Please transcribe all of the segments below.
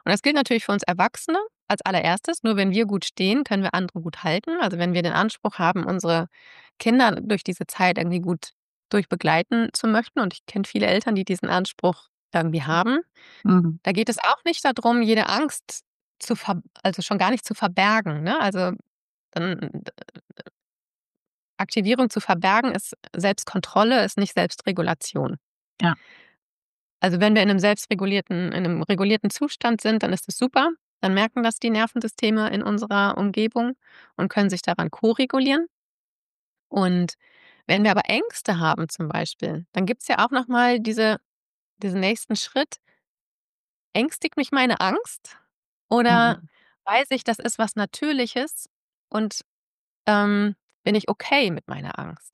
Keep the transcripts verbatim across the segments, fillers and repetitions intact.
Und das gilt natürlich für uns Erwachsene als allererstes. Nur wenn wir gut stehen, können wir andere gut halten. Also, wenn wir den Anspruch haben, unsere Kinder durch diese Zeit irgendwie gut durchbegleiten zu möchten, und ich kenne viele Eltern, die diesen Anspruch irgendwie haben, Mhm. da geht es auch nicht darum, jede Angst zu ver also, schon gar nicht zu verbergen, ne? Also, dann d Aktivierung zu verbergen ist Selbstkontrolle, ist nicht Selbstregulation. Ja. Also, wenn wir in 'nem selbstregulierten in 'nem regulierten Zustand sind, dann ist es super. Dann merken das die Nervensysteme in unserer Umgebung und können sich daran koregulieren. Und wenn wir aber Ängste haben zum Beispiel, dann gibt's ja auch noch mal diese diesen nächsten Schritt. Ängstigt mich meine Angst oder Mhm. weiß ich, das ist was Natürliches und, ähm, bin ich okay mit meiner Angst?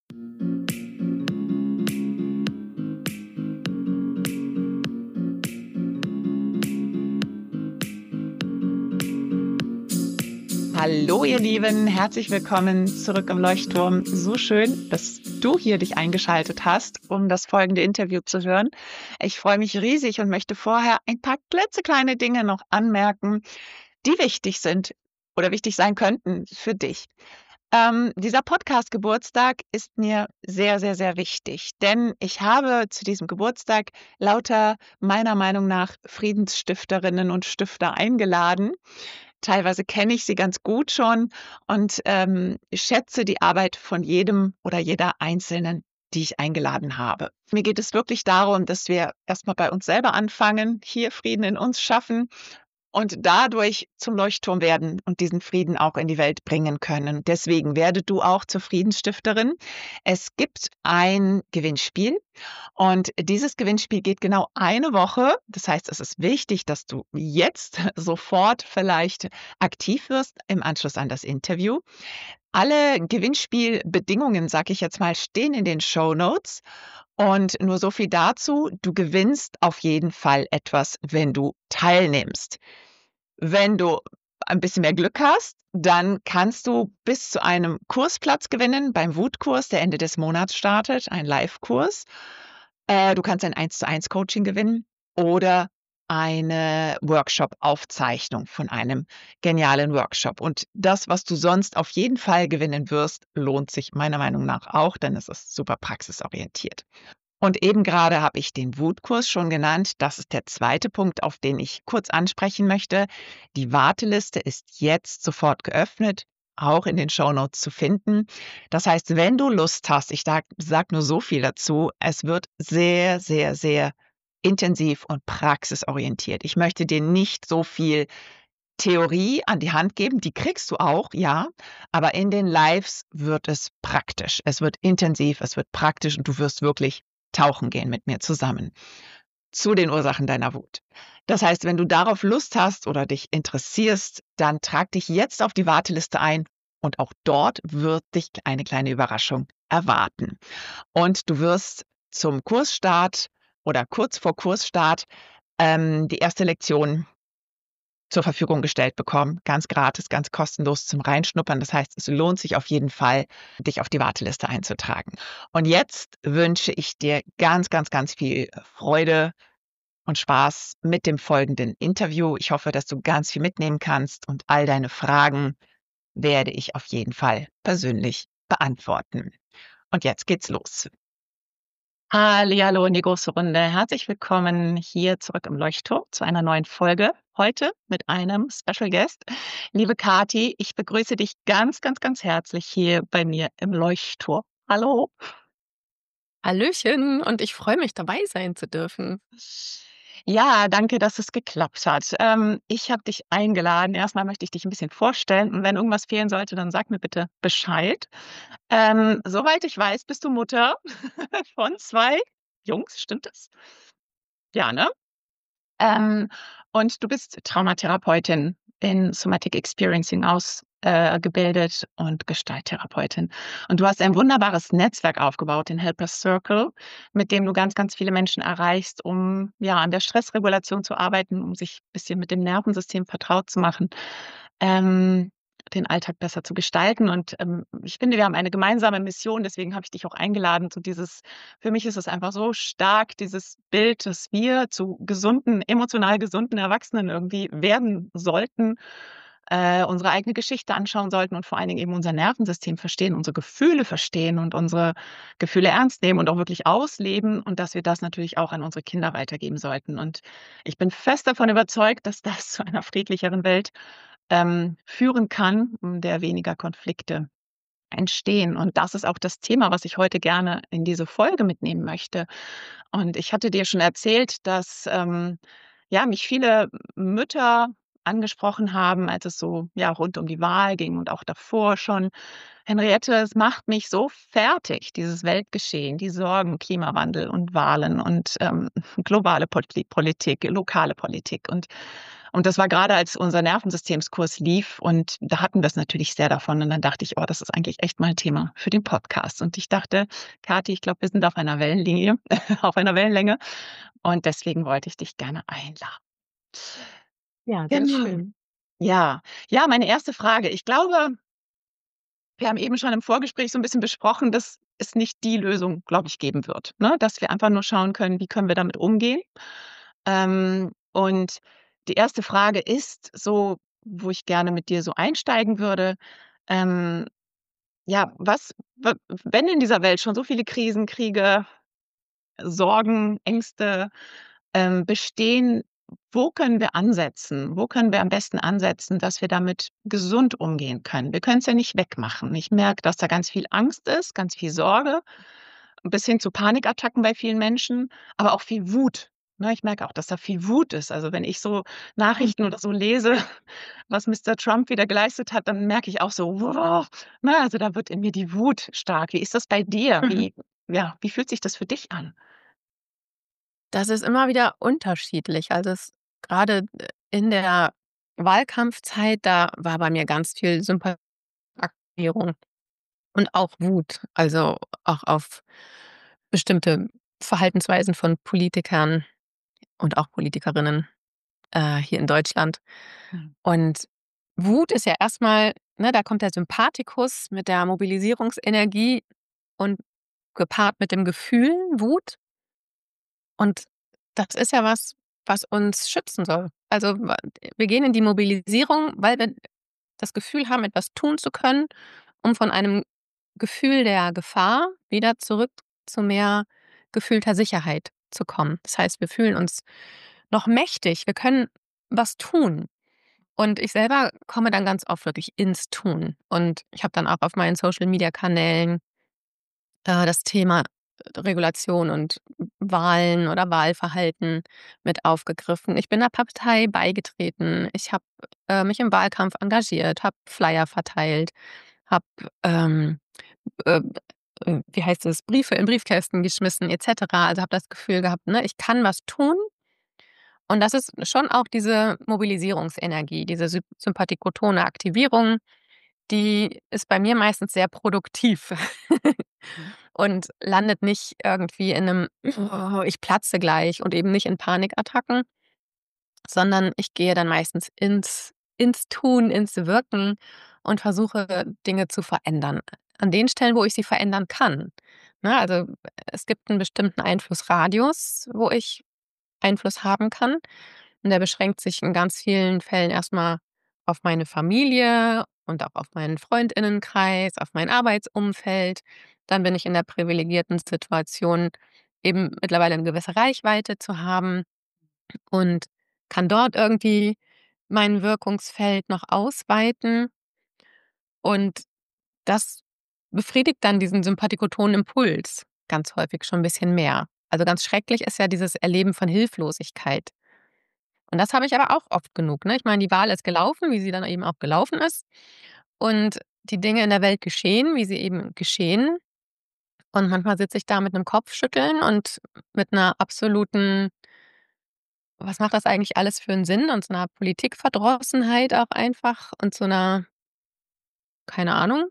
Hallo ihr Lieben, herzlich willkommen zurück im Leuchtturm. So schön, dass du hier dich eingeschaltet hast, um das folgende Interview zu hören. Ich freue mich riesig und möchte vorher ein paar klitzekleine Dinge noch anmerken, die wichtig sind oder wichtig sein könnten für dich. Ähm, dieser Podcast-Geburtstag ist mir sehr, sehr, sehr wichtig, denn ich habe zu diesem Geburtstag lauter meiner Meinung nach Friedensstifterinnen und Stifter eingeladen. Teilweise kenne ich sie ganz gut schon und, ähm, schätze die Arbeit von jedem oder jeder Einzelnen, die ich eingeladen habe. Mir geht es wirklich darum, dass wir erst mal bei uns selber anfangen, hier Frieden in uns schaffen und dadurch zum Leuchtturm werden und diesen Frieden auch in die Welt bringen können. Deswegen werde du auch zur Friedensstifterin. Es gibt ein Gewinnspiel und dieses Gewinnspiel geht genau eine Woche. Das heißt, es ist wichtig, dass du jetzt sofort vielleicht aktiv wirst im Anschluss an das Interview. Alle Gewinnspielbedingungen, sage ich jetzt mal, stehen in den Shownotes. Und nur so viel dazu: Du gewinnst auf jeden Fall etwas, wenn du teilnimmst. Wenn du ein bisschen mehr Glück hast, dann kannst du bis zu einem Kursplatz gewinnen beim Wutkurs, der Ende des Monats startet, ein Livekurs. Äh, du kannst ein Eins-zu-eins-Coaching gewinnen oder eine Workshop-Aufzeichnung von einem genialen Workshop. Und das, was du sonst auf jeden Fall gewinnen wirst, lohnt sich meiner Meinung nach auch, denn es ist super praxisorientiert. Und eben gerade habe ich den Wutkurs schon genannt. Das ist der zweite Punkt, auf den ich kurz ansprechen möchte. Die Warteliste ist jetzt sofort geöffnet, auch in den Shownotes zu finden. Das heißt, wenn du Lust hast, ich sage sage nur so viel dazu, es wird sehr, sehr, sehr intensiv und praxisorientiert. Ich möchte dir nicht so viel Theorie an die Hand geben, die kriegst du auch, ja, aber in den Lives wird es praktisch. Es wird intensiv, es wird praktisch und du wirst wirklich tauchen gehen mit mir zusammen zu den Ursachen deiner Wut. Das heißt, wenn du darauf Lust hast oder dich interessierst, dann trag dich jetzt auf die Warteliste ein und auch dort wird dich eine kleine Überraschung erwarten. Und du wirst zum Kursstart oder kurz vor Kursstart ähm, die erste Lektion zur Verfügung gestellt bekommen, ganz gratis, ganz kostenlos zum Reinschnuppern. Das heißt, es lohnt sich auf jeden Fall, dich auf die Warteliste einzutragen. Und jetzt wünsche ich dir ganz, ganz, ganz viel Freude und Spaß mit dem folgenden Interview. Ich hoffe, dass du ganz viel mitnehmen kannst und all deine Fragen werde ich auf jeden Fall persönlich beantworten. Und jetzt geht's los. Hallihallo in die große Runde. Herzlich willkommen hier zurück im Leuchtturm zu einer neuen Folge. Heute mit einem Special Guest. Liebe Kathi, ich begrüße dich ganz, ganz, ganz herzlich hier bei mir im Leuchtturm. Hallo. Hallöchen und ich freue mich, dabei sein zu dürfen. Ja, danke, dass es geklappt hat. Ähm, ich habe dich eingeladen. Erst mal möchte ich dich 'n bisschen vorstellen und wenn irgendwas fehlen sollte, dann sag mir bitte Bescheid. Ähm, soweit ich weiß, bist du Mutter von zwei Jungs, stimmt das? Ja, ne? Ähm, und du bist Traumatherapeutin in Somatic Experiencing aus äh, gebildet und Gestalttherapeutin. Und du hast ein wunderbares Netzwerk aufgebaut, den Helpers Circle, mit dem du ganz, ganz viele Menschen erreichst, um, ja, an der Stressregulation zu arbeiten, um sich bisschen mit dem Nervensystem vertraut zu machen. Ähm, den Alltag besser zu gestalten. Und, ähm, ich finde, wir haben eine gemeinsame Mission, deswegen habe ich dich auch eingeladen. So dieses für mich ist es einfach so stark, dieses Bild, dass wir zu gesunden emotional gesunden Erwachsenen irgendwie werden sollten, äh, unsere eigene Geschichte anschauen sollten und vor allen Dingen eben unser Nervensystem verstehen, unsere Gefühle verstehen und unsere Gefühle ernst nehmen und auch wirklich ausleben und dass wir das natürlich auch an unsere Kinder weitergeben sollten. Und ich bin fest davon überzeugt, dass das zu einer friedlicheren Welt, ähm, führen kann, in der weniger Konflikte entstehen. Und das ist auch das Thema, was ich heute gerne in diese Folge mitnehmen möchte. Und ich hatte dir schon erzählt, dass, ähm, ja, mich viele Mütter angesprochen haben, als es so, ja, rund um die Wahl ging und auch davor schon: „Henriette, es macht mich so fertig, dieses Weltgeschehen, die Sorgen, Klimawandel und Wahlen und, ähm, globale Potli Politik, lokale Politik.“ Und und das war grade, als unser Nervensystemskurs lief und da hatten wir's natürlich sehr davon. Und dann dachte ich: „Oh, das ist eigentlich echt mal 'n Thema für den Podcast.“ Und ich dachte: „Kathi, ich glaube, wir sind auf einer Wellenlinie auf einer Wellenlänge und deswegen wollte ich dich gerne einladen.“ Ja, sehr Genau. schön. Ja. Ja, meine erste Frage. Ich glaube wir haben eben schon im Vorgespräch so 'n bisschen besprochen, dass es nicht die Lösung, glaube ich, geben wird, ne? Dass wir einfach nur schauen können, wie können wir damit umgehen? Ähm, und die erste Frage ist so, wo ich gerne mit dir so einsteigen würde, ähm, ja, was w wenn in dieser Welt schon so viele Krisen, Kriege, Sorgen, Ängste, ähm, bestehen, wo können wir ansetzen? Wo können wir am besten ansetzen, dass wir damit gesund umgehen können? Wir können's ja nicht wegmachen. Ich merke, dass da ganz viel Angst ist, ganz viel Sorge, bis hin zu Panikattacken bei vielen Menschen, aber auch viel Wut, ne? Ich merke auch, dass da viel Wut ist. Also, wenn ich so Nachrichten oder so lese, was Mister Trump wieder geleistet hat, dann merke ich auch so, ne, also, da wird in mir die Wut stark. Wie ist das bei dir? Mhm. Wie ja, wie fühlt sich das für dich an? Das ist immer wieder unterschiedlich. Also, es grade, äh, in der Wahlkampfzeit, da war bei mir ganz viel Sympa Aktivierung und auch Wut, also, auch auf bestimmte Verhaltensweisen von Politikern und auch Politikerinnen, äh, hier in Deutschland. Mhm. Und Wut ist ja erst mal ne, da kommt der Sympathikus mit der Mobilisierungsenergie und gepaart mit dem Gefühl Wut. Und das ist ja was, was uns schützen soll. Also, wa wir gehen in die Mobilisierung, weil wir das Gefühl haben, etwas tun zu können, um von einem Gefühl der Gefahr wieder zurück zu mehr gefühlter Sicherheit zu kommen. Das heißt, wir fühlen uns noch mächtig. Wir können was tun. Und ich selber komme dann ganz oft wirklich ins Tun. Und ich habe dann auch auf meinen Social-Media-Kanälen äh, das Thema Regulation und Wahlen oder Wahlverhalten mit aufgegriffen. Ich bin 'ner Partei beigetreten. Ich habe, äh, mich im Wahlkampf engagiert, habe Flyer verteilt, habe, ähm, äh, äh, wie heißt es, Briefe in Briefkästen geschmissen et cetera. Also, habe das Gefühl gehabt, ne, ich kann was tun. Und das ist schon auch diese Mobilisierungsenergie, diese Symp Sympathikus-tone Aktivierung, die ist bei mir meistens sehr produktiv Mhm. und landet nicht irgendwie in 'nem: „Oh, ich platze gleich“ und eben nicht in Panikattacken sondern ich gehe dann meistens ins ins Tun, ins Wirken und versuche, Dinge zu verändern. An den Stellen, wo ich sie verändern kann, ne? Also, es gibt 'n bestimmten Einflussradius, wo ich Einfluss haben kann. Und der beschränkt sich in ganz vielen Fällen erst mal auf meine Familie und auch auf meinen Freundinnenkreis, auf mein Arbeitsumfeld. Dann bin ich in der privilegierten Situation, eben mittlerweile 'ne gewisse Reichweite zu haben und kann dort irgendwie mein Wirkungsfeld noch ausweiten. Und das befriedigt dann diesen Sympathikus-Tonen-Impuls ganz häufig schon 'n bisschen mehr. Also, ganz schrecklich ist ja dieses Erleben von Hilflosigkeit. Und das habe ich aber auch oft genug, ne? Ich meine, die Wahl ist gelaufen, wie sie dann eben auch gelaufen ist. Und die Dinge in der Welt geschehen, wie sie eben geschehen. Und manchmal sitze ich da mit 'nem Kopfschütteln und mit 'ner absoluten „Was macht das eigentlich alles für 'n Sinn?“ und so 'ner Politikverdrossenheit auch einfach und so 'ner keine Ahnung.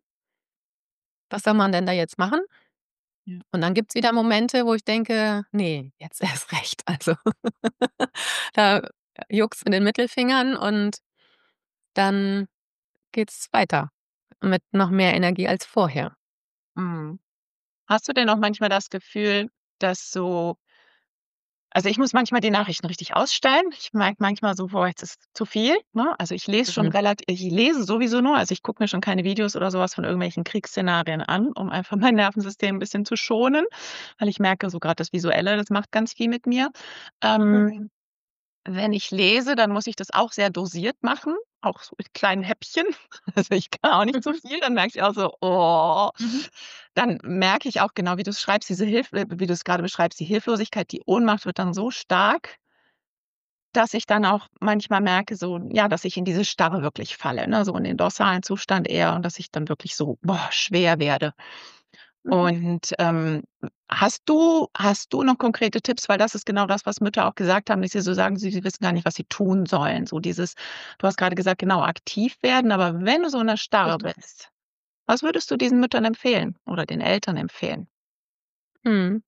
Was soll man denn da jetzt machen? Ja. Und dann gibt's wieder Momente, wo ich denke: „Ne, jetzt erst recht.“ Also, da juckt's in den Mittelfingern und dann geht's weiter mit noch mehr Energie als vorher. Mhm. Hast du denn auch manchmal das Gefühl, dass so also, ich muss manchmal die Nachrichten richtig ausstellen. Ich merke manchmal so: „Boah, jetzt ist zu viel“, ne? Also, ich lese schon Mhm. relat ich lese sowieso nur, also, ich gucke mir schon keine Videos oder so was von irgendwelchen Kriegsszenarien an, um einfach mein Nervensystem 'n bisschen zu schonen, weil ich merke so grad das Visuelle, das macht ganz viel mit mir. Ähm, wenn ich lese, dann muss ich das auch sehr dosiert machen, auch so mit kleinen Häppchen. Also, ich kann auch nicht zu Mhm. viel, dann merke ich auch so: „Oh.“ Mhm. Dann merke ich auch genau, wie du's schreibst, diese Hilf äh, wie du's grade beschreibst, die Hilflosigkeit, die Ohnmacht wird dann so stark dass ich dann auch manchmal merke so, ja, dass ich in diese Starre wirklich falle, ne, so in den dorsalen Zustand eher und dass ich dann wirklich so, boah, schwer werde. Mhm. Und, ähm, hast du hast du noch konkrete Tipps? Weil das ist genau das, was Mütter auch gesagt haben, dass sie so sagen, sie sie wissen gar nicht, was sie tun sollen. So dieses du hast grade gesagt, genau, aktiv werden, aber wenn du so in der Starre Richtig. bist, was würdest du diesen Müttern empfehlen oder den Eltern empfehlen? Mhm.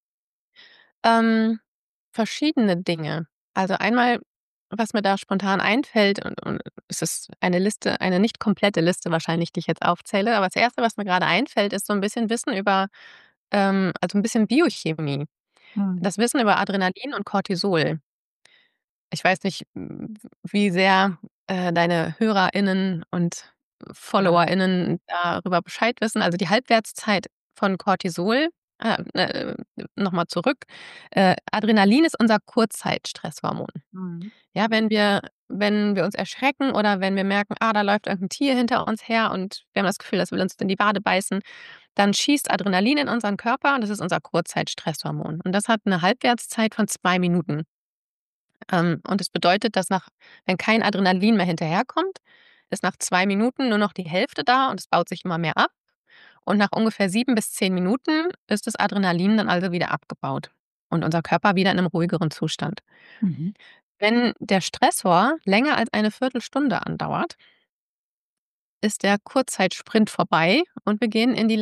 Ähm, verschiedene Dinge. Also, einmal, was mir da spontan einfällt und und es ist eine Liste eine nicht komplette Liste wahrscheinlich, die ich jetzt aufzähle, aber das Erste, was mir grade einfällt, ist so 'n bisschen Wissen über ähm, also, 'n bisschen Biochemie. Mhm. Das Wissen über Adrenalin und Cortisol. Ich weiß nicht, w wie sehr, äh, deine HörerInnen und Ja. FollowerInnen darüber Bescheid wissen. Also, die Halbwertszeit von Cortisol äh, äh, noch mal zurück. Äh, Adrenalin ist unser Kurzzeitstresshormon. Mhm. Ja, wenn wir wenn wir uns erschrecken oder wenn wir merken: „Ah, da läuft irgend 'n Tier hinter uns her und wir haben das Gefühl, das will uns in die Wade beißen“, dann schießt Adrenalin in unseren Körper und das ist unser Kurzzeitstresshormon. Und das hat 'ne Halbwertszeit von zwei Minuten. Ähm, und das bedeutet, dass nach wenn kein Adrenalin mehr hinterherkommt, ist nach zwei Minuten nur noch die Hälfte da und es baut sich immer mehr ab. Und nach ungefähr sieben bis zehn Minuten ist das Adrenalin dann also wieder abgebaut und unser Körper wieder in 'nem ruhigeren Zustand. Mhm. Wenn der Stressor länger als eine Viertelstunde andauert ist der Kurzzeitsprint vorbei und wir gehen in die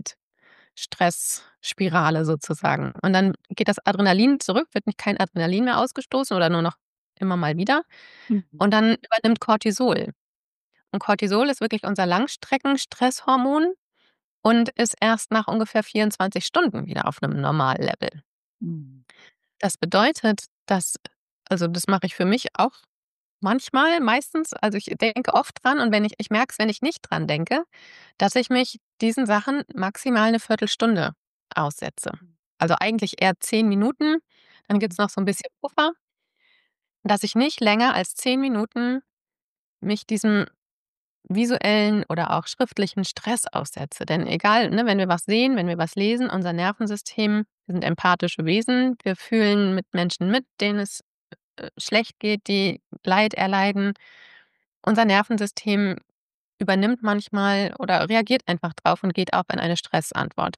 Langzeitstressspirale sozusagen. Und dann geht das Adrenalin zurück, wird nicht kein Adrenalin mehr ausgestoßen oder nur noch immer mal wieder. Mhm. Und dann übernimmt Cortisol. Und Cortisol ist wirklich unser Langstreckenstresshormon und ist erst nach ungefähr vierundzwanzig Stunden wieder auf 'nem Normallevel. Mhm. Das bedeutet, dass also, das mache ich für mich auch manchmal, meistens also, ich denke oft dran und wenn ich ich merke es, wenn ich nicht dran denke, dass ich mich diesen Sachen maximal 'ne Viertelstunde aussetze. Also, eigentlich eher zehn Minuten, dann gibt's noch so 'n bisschen Puffer dass ich nicht länger als zehn Minuten mich diesem visuellen oder auch schriftlichen Stress aussetze. Denn egal, ne, wenn wir was sehen, wenn wir was lesen, unser Nervensystem wir sind empathische Wesen. Wir fühlen mit Menschen mit, denen es, äh, schlecht geht, die Leid erleiden. Unser Nervensystem übernimmt manchmal oder reagiert einfach drauf und geht auch in eine Stressantwort.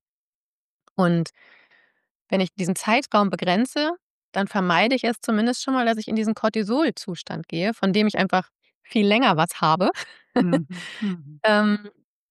Und wenn ich diesen Zeitraum begrenze, dann vermeide ich es zumindest schon mal, dass ich in diesen Cortisolzustand gehe, von dem ich einfach viel länger was habe, Mhm. Mhm. ähm,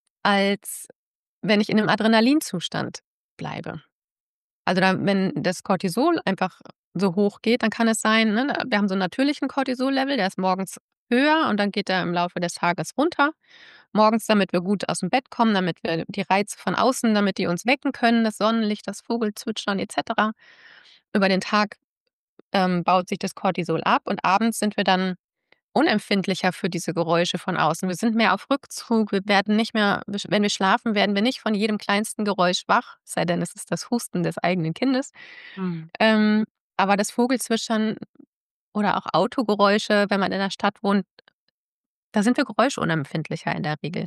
als wenn ich in 'nem Adrenalinzustand bleibe. Also, dann wenn das Cortisol einfach so hoch geht, dann kann es sein, ne wir haben so 'n natürlichen Cortisol-Level, der ist morgens höher und dann geht er im Laufe des Tages runter. Morgens, damit wir gut aus'm Bett kommen, damit wir die Reize von außen damit die uns wecken können, das Sonnenlicht, das Vogelzwitschern et cetera. Über den Tag, ähm, baut sich das Cortisol ab und abends sind wir dann unempfindlicher für diese Geräusche von außen. Wir sind mehr auf Rückzug, wir werden nicht mehr wenn wir schlafen, werden wir nicht von jedem kleinsten Geräusch wach, es sei denn, es ist das Husten des eigenen Kindes. Mhm. Ähm, aber das Vogelzwitschern oder auch Autogeräusche, wenn man in der Stadt wohnt da sind wir geräuschunempfindlicher in der Regel.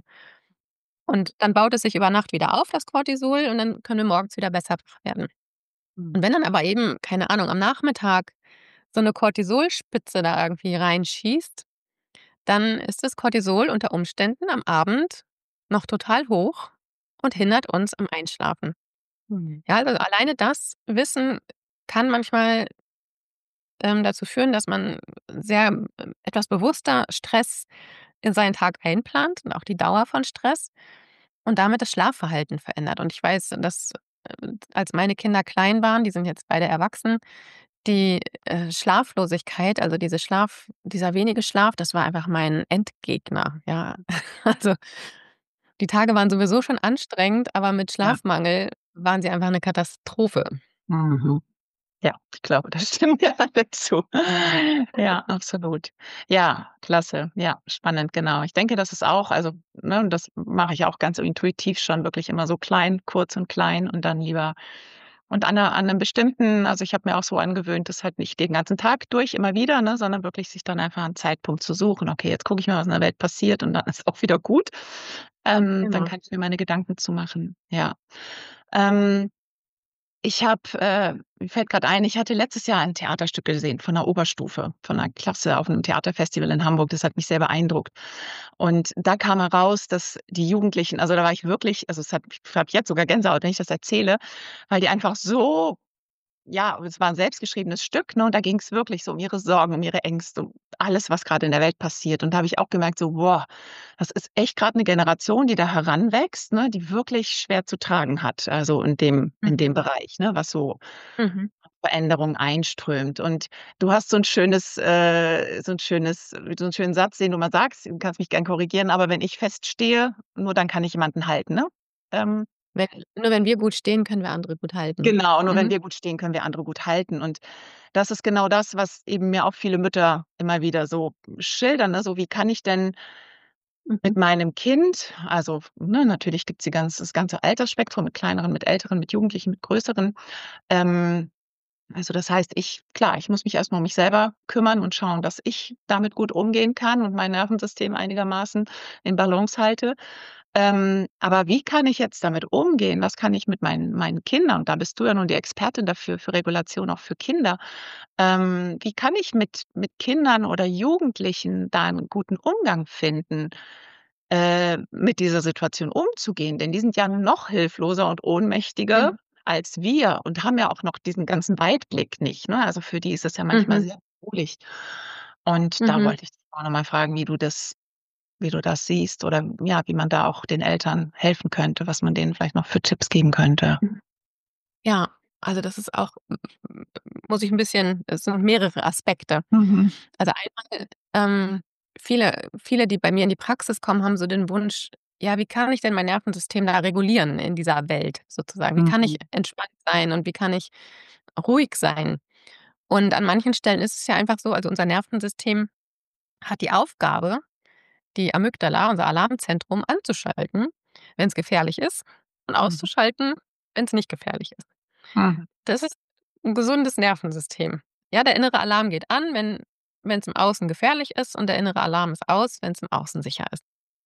Und dann baut es sich über Nacht wieder auf, das Cortisol, und dann können wir morgens wieder besser wach werden. Und Mhm. wenn dann aber eben, keine Ahnung, am Nachmittag so 'ne Cortisolspitze da irgendwie reinschießt, dann ist das Cortisol unter Umständen am Abend noch total hoch und hindert uns am Einschlafen. Mhm. Ja, also, alleine das Wissen kann manchmal ähm, dazu führen, dass man sehr äh, etwas bewusster Stress in seinen Tag einplant und auch die Dauer von Stress und damit das Schlafverhalten verändert. Und ich weiß, dass, äh, als meine Kinder klein waren, die sind jetzt beide erwachsen, Die, äh, Schlaflosigkeit, also diese Schlaf dieser wenige Schlaf, das war einfach mein Endgegner, ja. Also, die Tage waren sowieso schon anstrengend, aber mit Ja. Schlafmangel waren sie einfach 'ne Katastrophe. Mhm. Ja, ich glaube, das stimmt ja dazu. Ja, absolut. Ja, klasse. Ja, spannend, genau. Ich denke, das ist auch also, ne, und das mache ich auch ganz intuitiv schon wirklich immer so klein, kurz und klein und dann lieber und an 'ner an 'nem bestimmten also, ich habe mir auch so angewöhnt, das halt nicht den ganzen Tag durch immer wieder, ne, sondern wirklich sich dann einfach 'n Zeitpunkt zu suchen: „Okay, jetzt gucke ich mal, was in der Welt passiert und dann ist auch wieder gut.“ Ähm, dann Genau. kann ich mir meine Gedanken zu machen, ja. Ähm, ich habe äh, mir fällt grad ein, ich hatte letztes Jahr ein Theaterstück gesehen von 'ner Oberstufe, von 'ner Klasse auf 'nem Theaterfestival in Hamburg. Das hat mich sehr beeindruckt. Und da kam heraus, dass die Jugendlichen also, da war ich wirklich also, es hat ich habe jetzt sogar Gänsehaut, wenn ich das erzähle, weil die einfach so ja, es war 'n selbstgeschriebenes Stück, ne, und da ging's wirklich so um ihre Sorgen, um ihre Ängste, um alles, was grade in der Welt passiert. Und da habe ich auch gemerkt so: „Boah, das ist echt grad 'ne Generation, die da heranwächst, ne, die wirklich schwer zu tragen hat, also, in dem in Mhm. dem Bereich, ne, was so Mhm. Veränderung einströmt.“ Und du hast so 'n schönes äh, so 'n schönes so 'n schönen Satz, den du immer sagst, du kannst mich gern korrigieren, aber wenn ich feststehe, nur dann kann ich jemanden halten, ne? Ähm Wenn nur wenn wir gut stehen, können wir andere gut halten. Genau, nur wenn Mhm. wir gut stehen, können wir andere gut halten. Und das ist genau das, was eben mir auch viele Mütter immer wieder so schildern, ne? So: „Wie kann ich denn Mhm. mit meinem Kind“ also, ne, natürlich gibt's die ganz das ganze Altersspektrum mit Kleineren, mit Älteren, mit Jugendlichen, mit Größeren. Ähm, also, das heißt, ich klar, ich muss mich erst mal um mich selber kümmern und schauen, dass ich damit gut umgehen kann und mein Nervensystem einigermaßen in Balance halte. Ähm, aber wie kann ich jetzt damit umgehen? Was kann ich mit meinen meinen Kindern und da bist du ja nun die Expertin dafür, für Regulation auch für Kinder. Ähm, wie kann ich mit mit Kindern oder Jugendlichen da 'n guten Umgang finden, äh, mit dieser Situation umzugehen? Denn die sind ja noch hilfloser und ohnmächtiger Mhm. als wir und haben ja auch noch diesen ganzen Weitblick nicht, ne? Also, für die ist es ja manchmal Mhm. sehr bedrohlich. Und da Mhm. wollte ich dich auch noch mal fragen, wie du das wie du das siehst oder, ja, wie man da auch den Eltern helfen könnte, was man denen vielleicht noch für Tipps geben könnte. Mhm. Ja, also, das ist auch m m muss ich 'n bisschen es sind mehrere Aspekte. Mhm. Also, einmal, ähm, viele viele, die bei mir in die Praxis kommen, haben so den Wunsch: „Ja, wie kann ich denn mein Nervensystem da regulieren in dieser Welt sozusagen? Wie kann ich Mhm. entspannt sein und wie kann ich ruhig sein?“ Und an manchen Stellen ist es ja einfach so also, unser Nervensystem hat die Aufgabe, die Amygdala, unser Alarmzentrum, anzuschalten, wenn's gefährlich ist und Mhm. auszuschalten, wenn's nicht gefährlich ist. Mhm. Das ist 'n gesundes Nervensystem. Ja, der innere Alarm geht an, wenn wenn's im Außen gefährlich ist und der innere Alarm ist aus, wenn's im Außen sicher ist.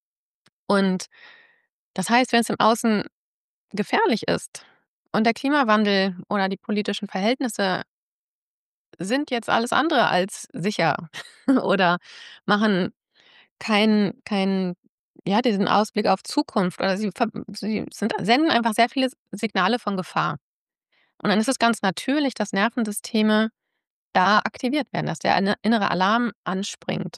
Und das heißt, wenn's im Außen gefährlich ist und der Klimawandel oder die politischen Verhältnisse sind jetzt alles andere als sicher oder machen keinen keinen ja, diesen Ausblick auf Zukunft oder sie ver sie sind senden einfach sehr viele S Signale von Gefahr. Und dann ist es ganz natürlich, dass Nervensysteme da aktiviert werden, dass der inne innere Alarm anspringt.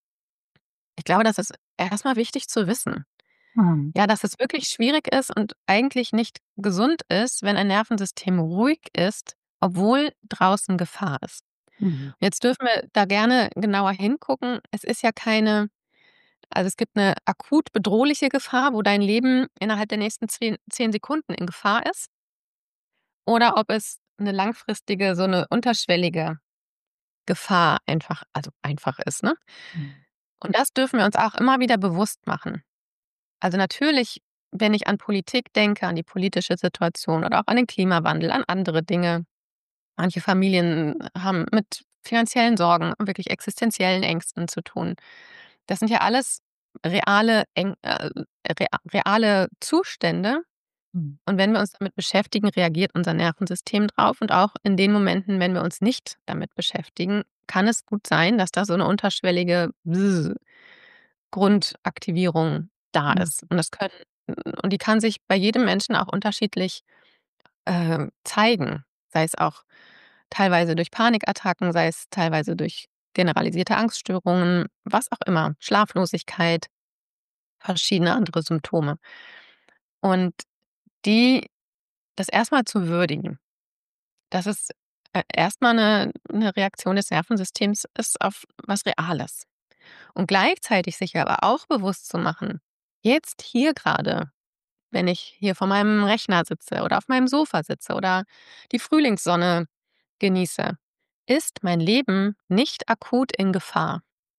Ich glaube, das ist erst mal wichtig zu wissen. Mhm. Ja, dass es wirklich schwierig ist und eigentlich nicht gesund ist, wenn ein Nervensystem ruhig ist, obwohl draußen Gefahr ist. Mhm. Jetzt dürfen wir da gerne genauer hingucken. Es ist ja keine also, es gibt 'ne akut bedrohliche Gefahr, wo dein Leben innerhalb der nächsten zwen zehn Sekunden in Gefahr ist oder ob es 'ne langfristige, so 'ne unterschwellige Gefahr einfach also, einfach ist, ne? Mhm. Und das dürfen wir uns auch immer wieder bewusst machen. Also, natürlich, wenn ich an Politik denke, an die politische Situation oder auch an den Klimawandel, an andere Dinge. Manche Familien haben mit finanziellen Sorgen und wirklich existenziellen Ängsten zu tun. Das sind ja alles reale Eng äh, rea reale Zustände. Mhm. Und wenn wir uns damit beschäftigen, reagiert unser Nervensystem drauf. Und auch in den Momenten, wenn wir uns nicht damit beschäftigen, kann es gut sein, dass da so 'ne unterschwellige Grundaktivierung da Mhm. ist. Und das können und die kann sich bei jedem Menschen auch unterschiedlich, ähm, zeigen. Sei es auch teilweise durch Panikattacken, sei es teilweise durch generalisierte Angststörungen, was auch immer, Schlaflosigkeit, verschiedene andere Symptome. Und die das erst mal zu würdigen, das ist äh, erst mal 'ne 'ne Reaktion des Nervensystems ist auf was Reales. Und gleichzeitig sich aber auch bewusst zu machen: „Jetzt hier grade, wenn ich hier vor meinem Rechner sitze oder auf meinem Sofa sitze oder die Frühlingssonne genieße, ist mein Leben nicht akut in Gefahr.“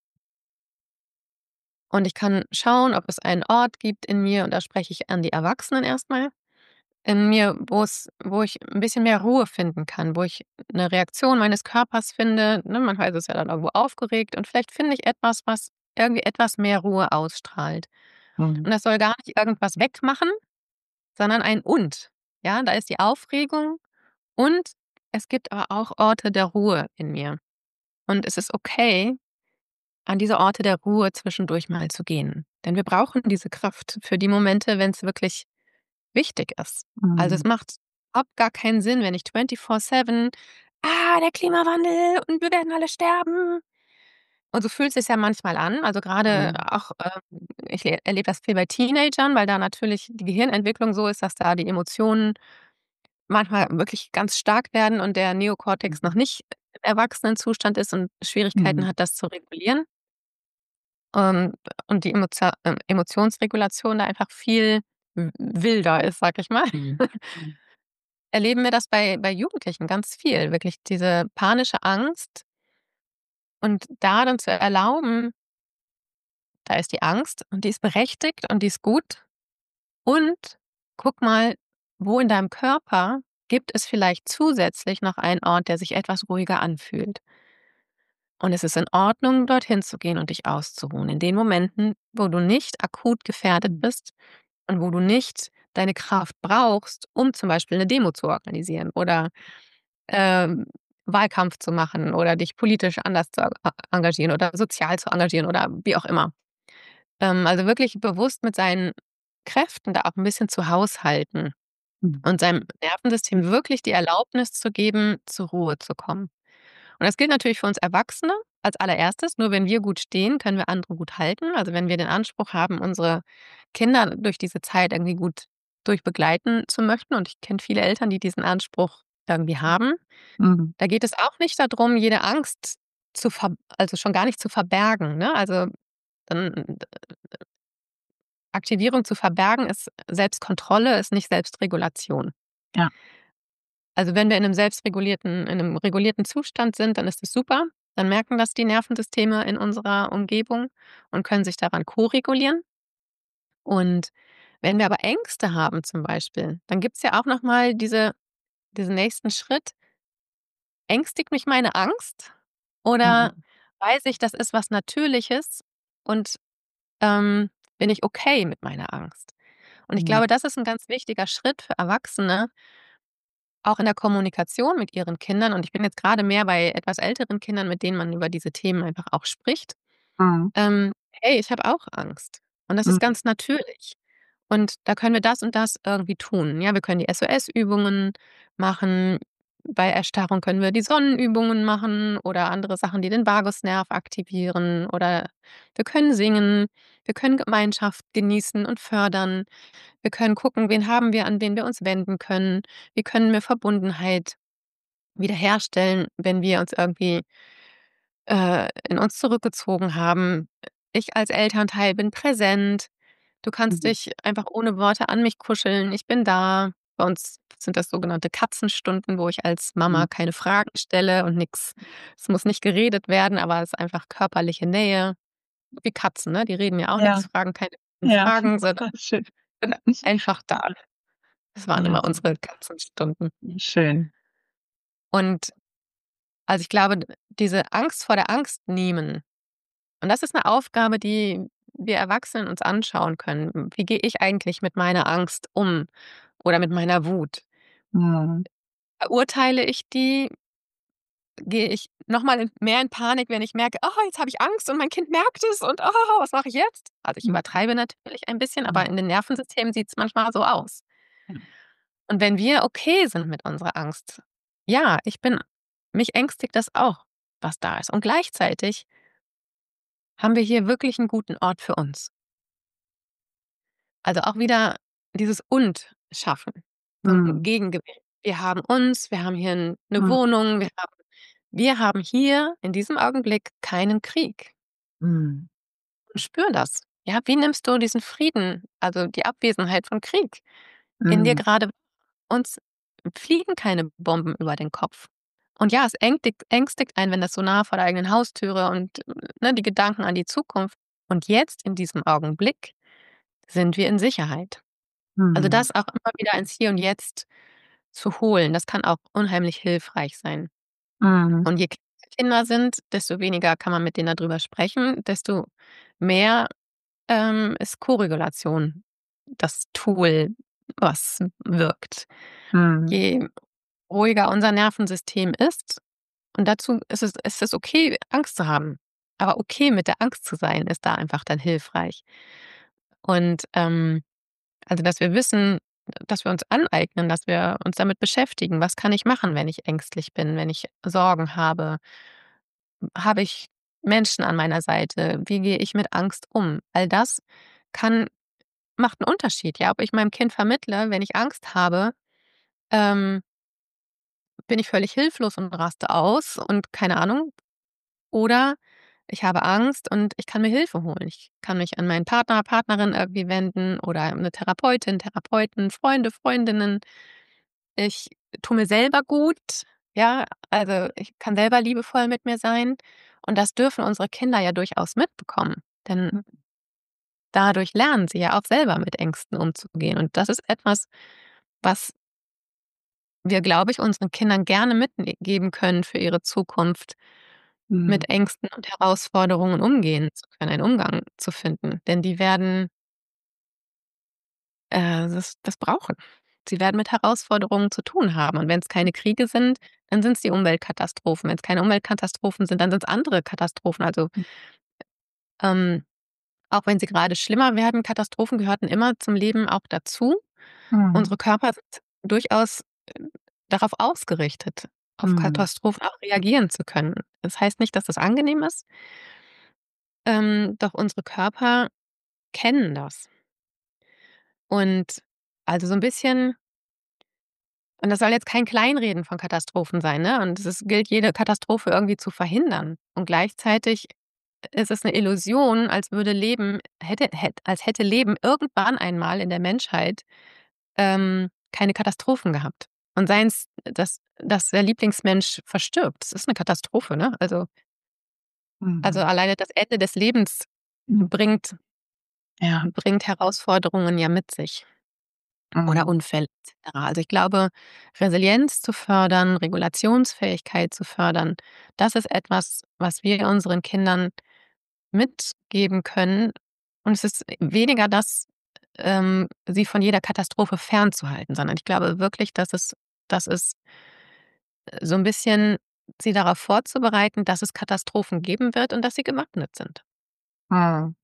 Und ich kann schauen, ob es einen Ort gibt in mir, und da spreche ich an die Erwachsenen erst mal, in mir, wo es wo ich 'n bisschen mehr Ruhe finden kann, wo ich 'ne Reaktion meines Körpers finde, ne? Manchmal ist es ja dann irgendwo aufgeregt und vielleicht finde ich etwas, was irgendwie etwas mehr Ruhe ausstrahlt. Mhm. Und das soll gar nicht irgendwas wegmachen, sondern ein „und“. Ja, da ist die Aufregung und es gibt aber auch Orte der Ruhe in mir. Und es ist okay, an diese Orte der Ruhe zwischendurch mal zu gehen. Denn wir brauchen diese Kraft für die Momente, wenn's wirklich wichtig ist. Also, es Mhm. macht überhaupt gar keinen Sinn, wenn ich twenty four seven: „Ah, der Klimawandel und wir werden alle sterben.“ Und so fühlt sich's ja manchmal an. Also, grade Mhm. auch, ähm, ich le erlebe das viel bei Teenagern, weil da natürlich die Gehirnentwicklung so ist, dass da die Emotionen manchmal wirklich ganz stark werden und der Neokortex noch Mhm. nicht im Erwachsenenzustand ist und Schwierigkeiten Mhm. hat, das zu regulieren. Ähm, und die Emotio ähm, Emotionsregulation da einfach viel w wilder ist, sage ich mal. Mhm. Mhm. Erleben wir das bei bei Jugendlichen ganz viel, wirklich diese panische Angst und da dann zu erlauben da ist die Angst und die ist berechtigt und die ist gut. Und guck mal, wo in deinem Körper gibt es vielleicht zusätzlich noch einen Ort, der sich etwas ruhiger anfühlt. Und es ist in Ordnung, dorthin zu gehen und dich auszuruhen in den Momenten, wo du nicht akut gefährdet Mhm. bist und wo du nicht deine Kraft brauchst, um zum Beispiel 'ne Demo zu organisieren oder, ähm, Wahlkampf zu machen oder dich politisch anders zu a engagieren oder sozial zu engagieren oder wie auch immer. Ähm, also, wirklich bewusst mit seinen Kräften da auch 'n bisschen zu haushalten Mhm. und seinem Nervensystem wirklich die Erlaubnis zu geben, zur Ruhe zu kommen. Und das gilt natürlich für uns Erwachsene als Allererstes. Nur wenn wir gut stehen, können wir andere gut halten. Also, wenn wir den Anspruch haben, unsere Kinder durch diese Zeit irgendwie gut durchbegleiten zu möchten und ich kenne viele Eltern, die diesen Anspruch irgendwie haben. Mhm. Da geht es auch nicht da drum, jede Angst zu ver also, schon gar nicht zu verbergen, ne? Also, dann d äh, Aktivierung zu verbergen ist Selbstkontrolle, ist nicht Selbstregulation. Ja. Also, wenn wir in 'nem selbstregulierten in 'nem regulierten Zustand sind, dann ist es super. Dann merken das die Nervensysteme in unserer Umgebung und können sich daran koregulieren. Und wenn wir aber Ängste haben zum Beispiel, dann gibt's ja auch noch mal diese diesen nächsten Schritt. Ängstigt mich meine Angst oder Mhm. weiß ich, das ist was Natürliches und, ähm, bin ich okay mit meiner Angst? Und ich Mhm. glaube, das ist 'n ganz wichtiger Schritt für Erwachsene auch in der Kommunikation mit ihren Kindern und ich bin jetzt grade mehr bei etwas älteren Kindern, mit denen man über diese Themen einfach auch spricht. Mhm. Ähm: „Hey, ich habe auch Angst und das ist Mhm. ganz natürlich. Und da können wir das und das irgendwie tun.“ Ja, wir können die SOS-Übungen machen. Bei Erstarrung können wir die Sonnenübungen machen oder andere Sachen, die den Vagusnerv aktivieren oder wir können singen, wir können Gemeinschaft genießen und fördern. Wir können gucken, wen haben wir, an wen wir uns wenden können. Wie können wir Verbundenheit wiederherstellen, wenn wir uns irgendwie äh, in uns zurückgezogen haben. Ich als Elternteil bin präsent. Du kannst Mhm. dich einfach ohne Worte an mich kuscheln. Ich bin da. Bei uns sind das sogenannte Katzenstunden, wo ich als Mama Mhm. keine Fragen stelle und nix es muss nicht geredet werden, aber es ist einfach körperliche Nähe. Wie Katzen, ne? Die reden ja auch Ja. nix, fragen keine Ja. Fragen, sondern Schön. sind einfach da. Das waren Ja. immer unsere Katzenstunden. Schön. Und also, ich glaube, d diese Angst vor der Angst nehmen und das ist 'ne Aufgabe, die wir Erwachsenen uns anschauen können. Wie gehe ich eigentlich mit meiner Angst um oder mit meiner Wut? Mhm. Verurteile ich die? Gehe ich noch mal in mehr in Panik, wenn ich merke: „Oh, jetzt habe ich Angst und mein Kind merkt es und, oh, was mache ich jetzt?“ Also, ich Mhm. übertreibe natürlich ein bisschen, aber Mhm. in den Nervensystemen sieht's manchmal so aus. Ja. Und wenn wir okay sind mit unserer Angst ja, ich bin mich ängstigt das auch, was da ist. Und gleichzeitig haben wir hier wirklich 'n guten Ort für uns. Also, auch wieder dieses „und“ schaffen, so 'n Mhm. Gegengewicht. Wir haben uns, wir haben hier 'n 'ne Mhm. Wohnung, wir haben wir haben hier in diesem Augenblick keinen Krieg Mhm. und spüren das. Ja, wie nimmst du diesen Frieden, also die Abwesenheit von Krieg in dir Mhm. grade uns fliegen keine Bomben über den Kopf. Und ja, es ängtigt ängstigt einen, wenn das so nah vor der eigenen Haustüre und, ne, die Gedanken an die Zukunft. Und jetzt in diesem Augenblick sind wir in Sicherheit. Also, Mhm. das auch immer wieder ins Hier und Jetzt zu holen, das kann auch unheimlich hilfreich sein. Mhm. Und je kleiner Kinder sind, desto weniger kann man mit denen da drüber sprechen, desto mehr, ähm, ist Koregulation das Tool, was wirkt. Mhm. Je ruhiger unser Nervensystem ist und dazu ist es ist es okay, Angst zu haben. Aber okay, mit der Angst zu sein, ist da einfach dann hilfreich. Und, ähm, also, dass wir wissen, dass wir uns aneignen, dass wir uns damit beschäftigen. Was kann ich machen, wenn ich ängstlich bin, wenn ich Sorgen habe? Habe ich Menschen an meiner Seite? Wie gehe ich mit Angst um? All das kann macht 'n Unterschied, ja, ob ich meinem Kind vermittle, wenn ich Angst habe, ähm bin ich völlig hilflos und raste aus und keine Ahnung. Oder ich habe Angst und ich kann mir Hilfe holen. Ich kann mich an meinen Partner, Partnerin irgendwie wenden oder 'ne Therapeutin, Therapeuten, Freunde, Freundinnen. Ich tue mir selber gut, ja? Also, ich kann selber liebevoll mit mir sein. Und das dürfen unsere Kinder ja durchaus mitbekommen, denn Mhm. dadurch lernen sie ja auch selber mit Ängsten umzugehen. Und das ist etwas, was wir, glaube ich, unseren Kindern gerne mitne geben können für ihre Zukunft, Mhm. mit Ängsten und Herausforderungen umgehen zu können, einen Umgang zu finden. Denn die werden äh, das das brauchen. Sie werden mit Herausforderungen zu tun haben. Und wenn's keine Kriege sind, dann sind's die Umweltkatastrophen. Wenn's keine Umweltkatastrophen sind, dann sind's andere Katastrophen. Also Hm. ähm, auch wenn sie grade schlimmer werden, Katastrophen gehörten immer zum Leben auch dazu. Mhm. Unsere Körper sind durchaus, äh, darauf ausgerichtet, auf Mhm. Katastrophen auch reagieren zu können. Das heißt nicht, dass das angenehm ist. Ähm, doch unsere Körper kennen das. Und also, so 'n bisschen und das soll jetzt kein Kleinreden von Katastrophen sein, ne? Und es ist gilt, jede Katastrophe irgendwie zu verhindern. Und gleichzeitig ist es 'ne Illusion, als würde Leben hätte hätt als hätte Leben irgendwann einmal in der Menschheit, ähm, keine Katastrophen gehabt. Und seien's, dass dass der Lieblingsmensch verstirbt. Das ist 'ne Katastrophe, ne? Also also, Mhm. alleine das Ende des Lebens Mhm. bringt Ja. bringt Herausforderungen ja mit sich oder Mhm. Unfälle et cetera. Also, ich glaube, Resilienz zu fördern, Regulationsfähigkeit zu fördern, das ist etwas, was wir unseren Kindern mitgeben können. Und es ist weniger das, ähm, sie von jeder Katastrophe fernzuhalten, sondern ich glaube wirklich, dass es dass es äh, so 'n bisschen sie darauf vorzubereiten, dass es Katastrophen geben wird und dass sie gewappnet sind. Mhm.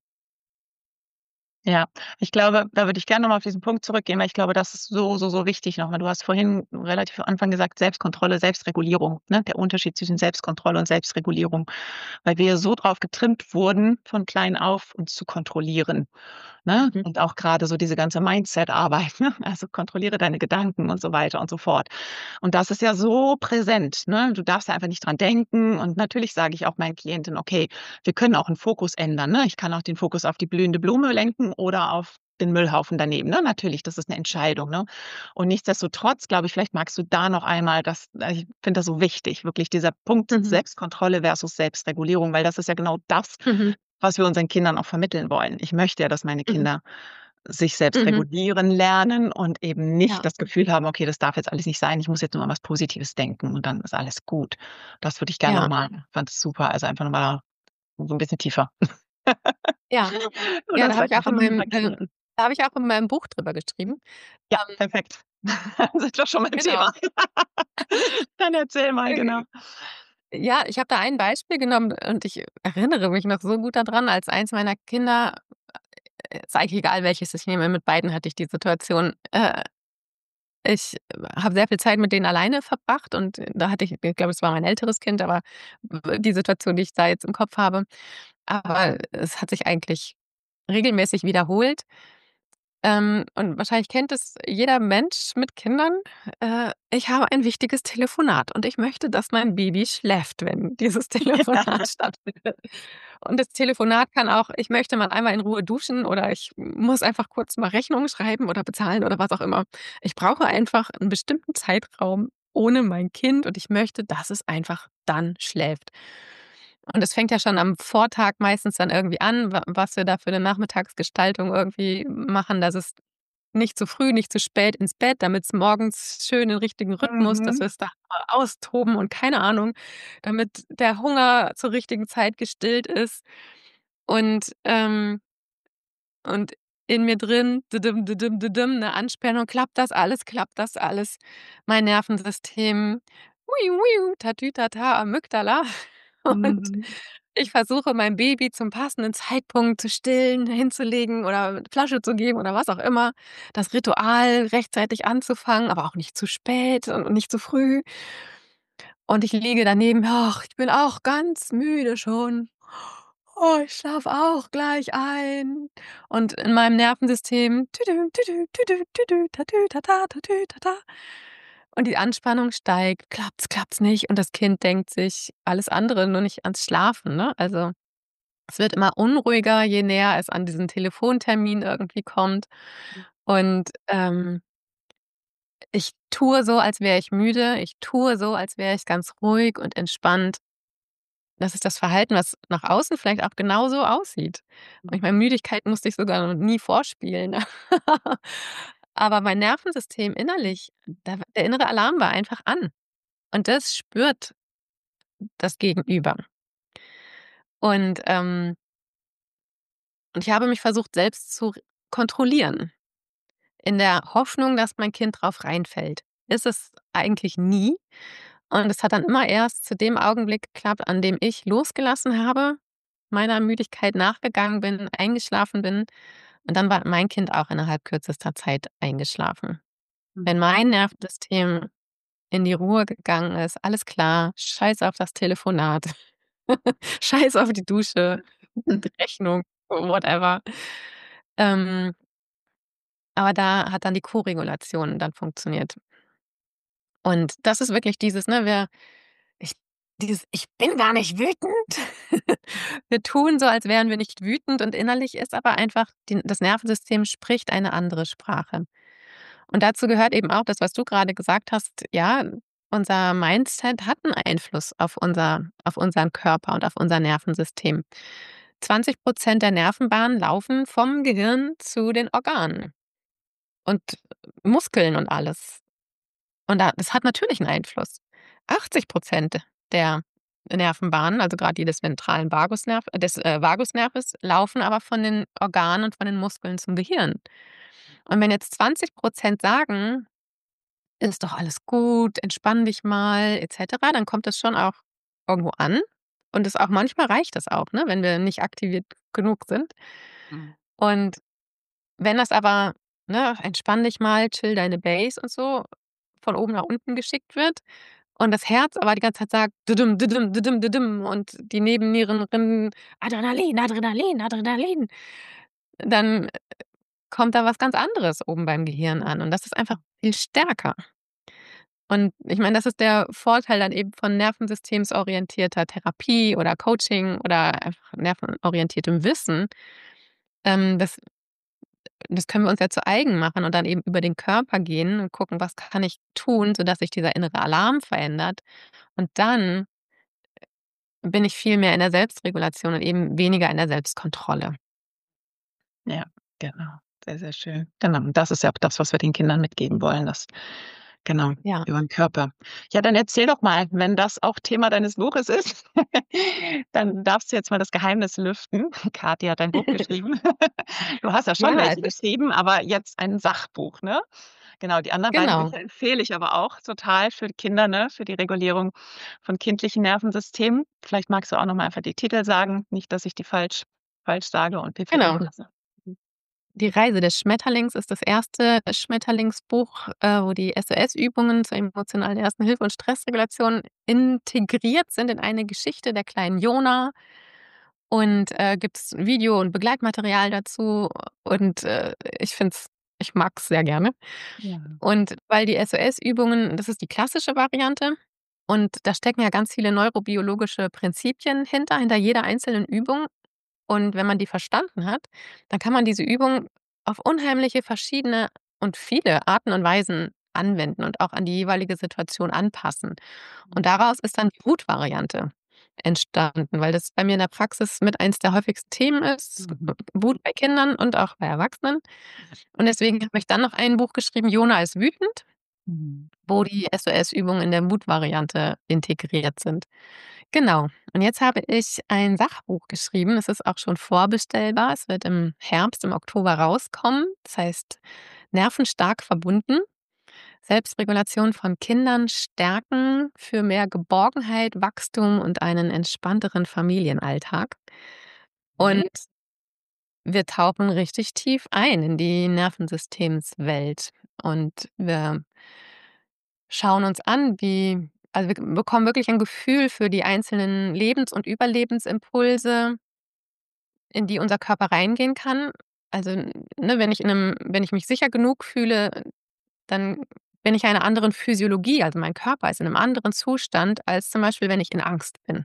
Ja, ich glaube, da würde ich gerne noch mal auf diesen Punkt zurückgehen, weil ich glaube, das ist so, so, so wichtig noch mal. Du hast vorhin relativ am Anfang gesagt: „Selbstkontrolle, Selbstregulierung“, ne? Der Unterschied zwischen Selbstkontrolle und Selbstregulierung, weil wir so drauf getrimmt wurden, von klein auf uns zu kontrollieren, ne? Mhm. Und auch grade so diese ganze Mindset-Arbeit, ne? Also, kontrolliere deine Gedanken und so weiter und so fort. Und das ist ja so präsent, ne? Du darfst ja einfach nicht dran denken. Und natürlich sage ich auch meinen Klientinnen: „Okay, wir können auch 'n Fokus ändern, ne? Ich kann auch den Fokus auf die blühende Blume lenken oder auf den Müllhaufen daneben“, ne? Natürlich, das ist 'ne Entscheidung, ne? Und nichtsdestotrotz glaube ich, vielleicht magst du da noch einmal das äh, ich finde das so wichtig, wirklich dieser Punkt Mhm. Selbstkontrolle versus Selbstregulierung, weil das ist ja genau das, Mhm. was wir unseren Kindern auch vermitteln wollen. Ich möchte ja, dass meine Mhm. Kinder sich selbst Mhm. regulieren lernen und eben nicht Ja. das Gefühl haben: „Okay, das darf jetzt alles nicht sein. Ich muss jetzt nur an was Positives denken und dann ist alles gut.“ Das würde ich gerne noch Ja. mal fand es super, also, einfach noch mal so 'n bisschen tiefer. Ja. Nur Ja, da das habe ich vielleicht auch einfach in noch meinem mal äh, klären. da habe ich auch in meinem Buch drüber geschrieben. Ja, Ähm perfekt. Sind wir schon beim Genau. Thema. Dann erzähl mal, genau. Ja, ich habe da ein Beispiel genommen und ich erinnere mich noch so gut da dran, als eins meiner Kinder äh, ist eigentlich egal, welches ich nehme, mit beiden hatte ich die Situation. Äh, ich habe sehr viel Zeit mit denen alleine verbracht und da hatte ich ich glaube, es war mein älteres Kind, aber w die Situation, die ich da jetzt im Kopf habe. Aber es hat sich eigentlich regelmäßig wiederholt. Ähm, und wahrscheinlich kennt es jeder Mensch mit Kindern. Äh, ich habe ein wichtiges Telefonat und ich möchte, dass mein Baby schläft, wenn dieses Telefonat stattfindet. Und das Telefonat kann auch: „Ich möchte mal einmal in Ruhe duschen“ oder „Ich muss einfach kurz mal Rechnungen schreiben oder bezahlen“ oder was auch immer. Ich brauche einfach 'n bestimmten Zeitraum ohne mein Kind und ich möchte, dass es einfach dann schläft. Und es fängt ja schon am Vortag meistens dann irgendwie an, wa was wir da für 'ne Nachmittagsgestaltung irgendwie machen, dass es nicht zu früh, nicht zu spät ins Bett, damit's morgens schön den richtigen Rhythmus, dass Mhm. wir's da mal austoben und keine Ahnung, damit der Hunger zur richtigen Zeit gestillt ist. Und, ähm und in mir drin, didim, didim, didim, 'ne Anspannung. Klappt das alles? Klappt das alles? Mein Nervensystem, Tatütata, Amygdala. Und Mhm. ich versuche, mein Baby zum passenden Zeitpunkt zu stillen, hinzulegen oder Flasche zu geben oder was auch immer. Das Ritual rechtzeitig anzufangen, aber auch nicht zu spät und und nicht zu früh. Und ich liege daneben: „Ach, ich bin auch ganz müde schon. Oh, ich schlafe auch gleich ein.“ Und in meinem Nervensystem tüdü, tüdü, tüdü, tüdü, tatütata, tatütata. Und die Anspannung steigt. Klappt's, klappt's nicht? Und das Kind denkt sich alles andere, nur nicht ans Schlafen, ne? Also, es wird immer unruhiger, je näher es an diesen Telefontermin irgendwie kommt. Und, ähm ich tue so, als wäre ich müde. Ich tue so, als wäre ich ganz ruhig und entspannt. Das ist das Verhalten, was nach außen vielleicht auch genauso aussieht. Und ich meine, Müdigkeit musste ich sogar noch nie vorspielen. Aber mein Nervensystem innerlich, da w der innere Alarm war einfach an. Und das spürt das Gegenüber. Und, ähm und ich habe mich versucht, selbst zu r kontrollieren, in der Hoffnung, dass mein Kind drauf reinfällt. Ist es eigentlich nie. Und es hat dann immer erst zu dem Augenblick geklappt, an dem ich losgelassen habe, meiner Müdigkeit nachgegangen bin, eingeschlafen bin. Und dann war mein Kind auch innerhalb kürzester Zeit eingeschlafen. Wenn Mhm. mein Nervensystem in die Ruhe gegangen ist, alles klar, scheiß auf das Telefonat, scheiß auf die Dusche, die Rechnung, whatever. Ähm aber da hat dann die Koregulation dann funktioniert. Und das ist wirklich dieses, ne, wir ich dieses: „Ich bin gar nicht wütend.“ Wir tun so, als wären wir nicht wütend und innerlich ist aber einfach die das Nervensystem spricht eine andere Sprache. Und dazu gehört eben auch das, was du grade gesagt hast, ja, unser Mindset hat 'n Einfluss auf unser auf unseren Körper und auf unser Nervensystem. zwanzig Prozent der Nervenbahnen laufen vom Gehirn zu den Organen und Muskeln und alles. Und da das hat natürlich 'n Einfluss. achtzig Prozent der Nervenbahnen, also grad die des ventralen Vagusnerv des, äh, Vagusnerves, laufen aber von den Organen und von den Muskeln zum Gehirn. Und wenn jetzt zwanzig Prozent sagen: „Ist doch alles gut, entspann dich mal“ et cetera, dann kommt das schon auch irgendwo an. Und das auch manchmal reicht das auch, ne, wenn wir nicht aktiviert genug sind. Mhm. Und wenn das aber, ne, „Entspann dich mal, chill deine Base“ und so von oben nach unten geschickt wird und das Herz aber die ganze Zeit sagt: „Didim, didim, didim, didim“ und die Nebennierenrinnen: „Adrenalin, Adrenalin, Adrenalin“, dann, äh, kommt da was ganz anderes oben beim Gehirn an und das ist einfach viel stärker. Und ich meine, das ist der Vorteil dann eben von nervensystemsorientierter Therapie oder Coaching oder einfach nervenorientiertem Wissen. Ähm, das das können wir uns ja zu eigen machen und dann eben über den Körper gehen und gucken: „Was kann ich tun, sodass sich dieser innere Alarm verändert?“ Und dann bin ich viel mehr in der Selbstregulation und eben weniger in der Selbstkontrolle. Ja, genau. Sehr, sehr schön. Genau. Und das ist ja auch das, was wir den Kindern mitgeben wollen, das genau, Ja. über 'n Körper. Ja, dann erzähl doch mal, wenn das auch Thema deines Buches ist, dann darfst du jetzt mal das Geheimnis lüften. Kathi hat ein Buch geschrieben. Du hast ja schon Ja, welche es ist geschrieben, aber jetzt ein Sachbuch, ne? Genau, die anderen beiden Genau. Bücher empfehle ich aber auch total für Kinder, ne, für die Regulierung von kindlichen Nervensystemen. Vielleicht magst du auch noch mal einfach die Titel sagen, nicht, dass ich die falsch falsch sage und wir Genau. verlinken das. Mhm. „Die Reise des Schmetterlings“ ist das erste Schmetterlingsbuch, äh, wo die SOS-Übungen zur emotionalen Ersten Hilfe und Stressregulation integriert sind in eine Geschichte der kleinen Jona. Und, äh, gibt's Video und Begleitmaterial dazu und, äh, ich finde es Ich mag es sehr gerne. Ja. Und weil die S O S-Übungen das ist die klassische Variante und da stecken ja ganz viele neurobiologische Prinzipien hinter, hinter jeder einzelnen Übung. Und wenn man die verstanden hat, dann kann man diese Übung auf unheimliche verschiedene und viele Arten und Weisen anwenden und auch an die jeweilige Situation anpassen. Und daraus ist dann die Wut-Variante entstanden, weil das bei mir in der Praxis mit eins der häufigsten Themen ist, Mhm. Wut bei Kindern und auch bei Erwachsenen. Und deswegen habe ich dann noch ein Buch geschrieben, „Jona ist wütend“, Mhm. wo die S O S-Übungen in der Wut-Variante integriert sind. Genau. Und jetzt habe ich ein Sachbuch geschrieben. Es ist auch schon vorbestellbar. Es wird im Herbst, im Oktober rauskommen. Das heißt „Nervenstark verbunden. Selbstregulation von Kindern stärken für mehr Geborgenheit, Wachstum und einen entspannteren Familienalltag.“ Okay. Und wir tauchen richtig tief ein in die Nervensystemswelt und wir schauen uns an, wie also, wir bekommen wirklich ein Gefühl für die einzelnen Lebens und Überlebensimpulse in die unser Körper reingehen kann. Also, n ne, wenn ich in 'nem wenn ich mich sicher genug fühle, dann bin ich in einer anderen Physiologie, also, mein Körper ist in 'nem anderen Zustand als zum Beispiel, wenn ich in Angst bin.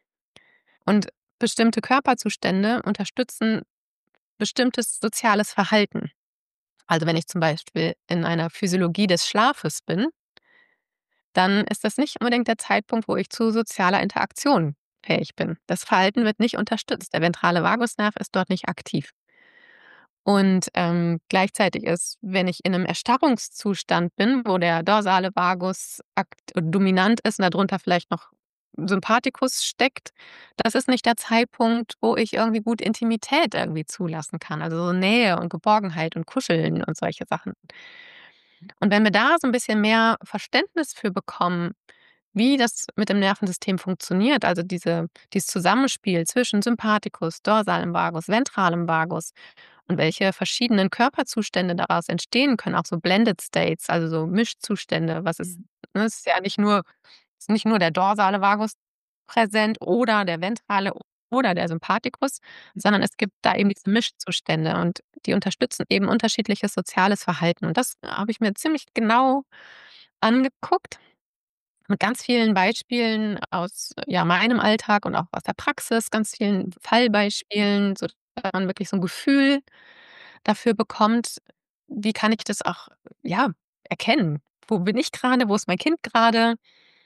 Und bestimmte Körperzustände unterstützen bestimmtes soziales Verhalten. Also, wenn ich zum Beispiel in einer Physiologie des Schlafes bin dann ist das nicht unbedingt der Zeitpunkt, wo ich zu sozialer Interaktion fähig bin. Das Verhalten wird nicht unterstützt. Der ventrale Vagusnerv ist dort nicht aktiv. Und, ähm, gleichzeitig ist, wenn ich in 'nem Erstarrungszustand bin, wo der dorsale Vagus akt dominant ist und da drunter vielleicht noch Sympathikus steckt, das ist nicht der Zeitpunkt, wo ich irgendwie gut Intimität irgendwie zulassen kann, also, so Nähe und Geborgenheit und Kuscheln und solche Sachen. Und wenn wir da so 'n bisschen mehr Verständnis für bekommen, wie das mit dem Nervensystem funktioniert, also, diese dieses Zusammenspiel zwischen Sympathikus, dorsalem Vagus, ventralem Vagus und welche verschiedenen Körperzustände daraus entstehen können, auch so Blended States, also, so Mischzustände, was ist Mhm. ne, es ist ja nicht nur ist nicht nur der dorsale Vagus präsent oder der ventrale oder der Sympathikus, sondern es gibt da eben diese Mischzustände und die unterstützen eben unterschiedliches soziales Verhalten. Und das habe ich mir ziemlich genau angeguckt mit ganz vielen Beispielen aus, ja, meinem Alltag und auch aus der Praxis, ganz vielen Fallbeispielen, sodass man wirklich so 'n Gefühl dafür bekommt, wie kann ich das auch, ja, erkennen? Wo bin ich grade? Wo ist mein Kind grade?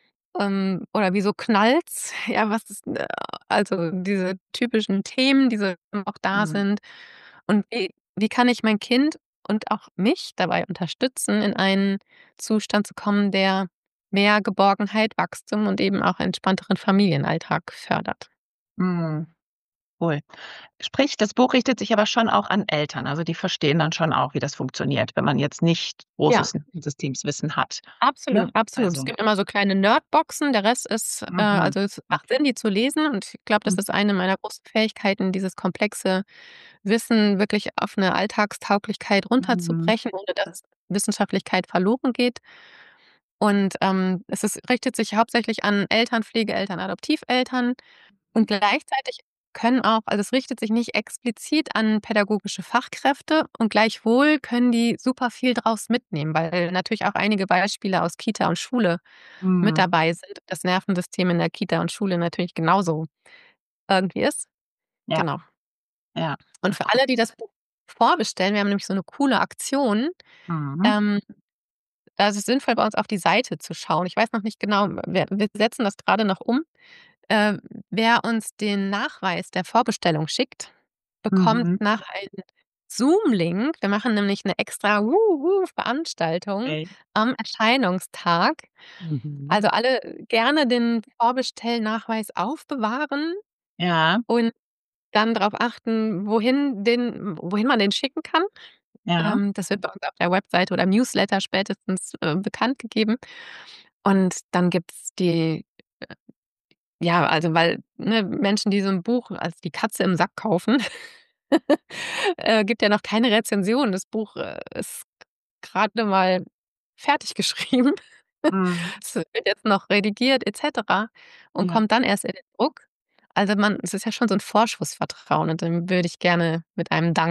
Ähm, oder wieso knallt's? Ja, was ist, äh also, diese typischen Themen, die so auch da Mhm. sind. Und wie wie kann ich mein Kind und auch mich dabei unterstützen, in einen Zustand zu kommen, der mehr Geborgenheit, Wachstum und eben auch entspannteren Familienalltag fördert? Mhm. Cool. Sprich, das Buch richtet sich aber schon auch an Eltern. Also, die verstehen dann schon auch, wie das funktioniert, wenn man jetzt nicht Ja. großes Systemswissen hat, Absolut, ne? absolut. Es Also gibt immer so kleine Nerd-Boxen, der Rest ist äh, Mhm. also, es macht Sinn, die zu lesen und ich glaube, das Mhm. ist eine meiner großen Fähigkeiten, dieses komplexe Wissen wirklich auf 'ne Alltagstauglichkeit Mhm. runterzubrechen, ohne dass Wissenschaftlichkeit verloren geht. Und, ähm, es ist richtet sich hauptsächlich an Eltern, Pflegeeltern, Adoptiveltern und gleichzeitig können auch also, es richtet sich nicht explizit an pädagogische Fachkräfte und gleichwohl können die super viel draus mitnehmen, weil natürlich auch einige Beispiele aus Kita und Schule mit Mhm. dabei sind. Das Nervensystem in der Kita und Schule natürlich genauso irgendwie ist. Ja. Genau. Ja. Und für alle, die das Buch vorbestellen wir haben nämlich so 'ne coole Aktion, Mhm. ähm, da ist es sinnvoll, bei uns auf die Seite zu schauen. Ich weiß noch nicht genau, wir wir setzen das grade noch um. Äh, wer uns den Nachweis der Vorbestellung schickt, bekommt Mhm. nach einen Zoom-Link wir machen nämlich 'ne extra Veranstaltung Okay. am Erscheinungstag. Mhm. Also, alle gerne den Vorbestellnachweis aufbewahren Ja. und dann drauf achten, wohin den wohin man den schicken kann. Ja. Ähm, das wird bei uns auf der Webseite oder im Newsletter spätestens, äh, bekannt gegeben. Und dann gibt's die äh, ja, also, weil, ne, Menschen, die so 'n Buch als die Katze im Sack kaufen, äh, gibt ja noch keine Rezension. Das Buch, äh, ist grade mal fertig geschrieben. Mhm. Es wird jetzt noch redigiert et cetera und Ja. kommt dann erst in den Druck. Also, man es ist ja schon so 'n Vorschussvertrauen und dem würde ich gerne mit einem Dank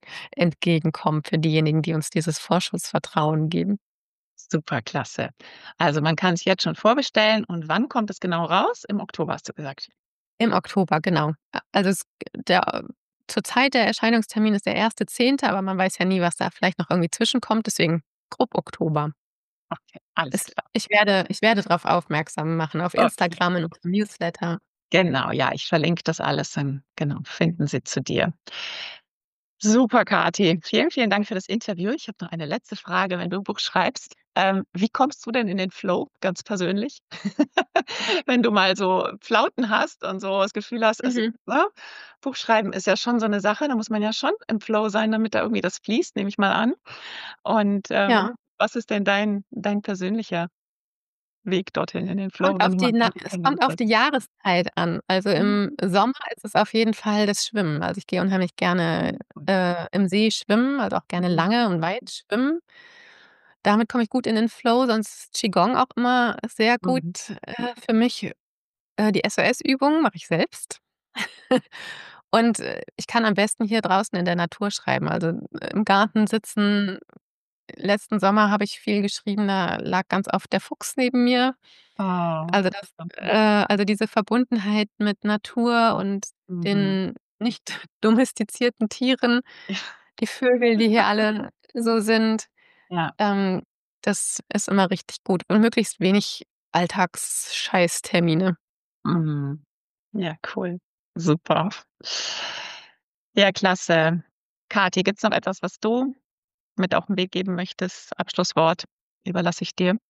entgegenkommt für diejenigen, die uns dieses Vorschussvertrauen geben. Super klasse. Also, man kann's jetzt schon vorbestellen und wann kommt es genau raus? Im Oktober hast du gesagt? Im Oktober, genau. A also, es der zurzeit der Erscheinungstermin ist der erste Zehnte, aber man weiß ja nie, was da vielleicht noch irgendwie zwischenkommt, deswegen grob Oktober. Okay, alles Es klar. ich werde ich werde drauf aufmerksam machen auf Okay. Instagram, in unserem Newsletter. Genau, ja, ich verlinke das alles, dann genau, finden sie zu dir. Super, Kathi. Vielen, vielen Dank für das Interview. Ich habe noch eine letzte Frage, wenn du 'n Buch schreibst. Ähm, wie kommst du denn in den Flow, ganz persönlich? Wenn du mal so Flauten hast und so das Gefühl hast, es Mhm. ne? Buchschreiben ist ja schon so 'ne Sache, da muss man ja schon im Flow sein, damit da irgendwie das fließt, nehme ich mal an. Und, ähm, Ja. was ist denn dein dein persönlicher Weg dorthin in den Flow, Kommt wenn auf du die mal Na keine es keine kommt Lust auf hast? die Jahreszeit an. Also, Mhm. im Sommer ist es auf jeden Fall das Schwimmen. Also, ich gehe unheimlich gerne, äh, im See schwimmen, also, auch gerne Mhm. lange und weit schwimmen. Damit komme ich gut in den Flow, sonst ist Qigong auch immer sehr gut, Mhm. äh, für mich. Äh, die SOS-Übungen mache ich selbst. Und, äh, ich kann am besten hier draußen in der Natur schreiben, also, im Garten sitzen. Letzten Sommer habe ich viel geschrieben, da lag ganz oft der Fuchs neben mir. Oh. Also, das äh, also, diese Verbundenheit mit Natur und Mhm. den nicht domestizierten Tieren, Ja. die Vögel, die hier alle so sind, Ja. ähm, das ist immer richtig gut und möglichst wenig Alltagsscheißtermine. Mhm. Ja, cool. Super. Ja, klasse. Kathi, gibt's noch etwas, was du mit auf 'n Weg geben möchtest? Abschlusswort überlasse ich dir.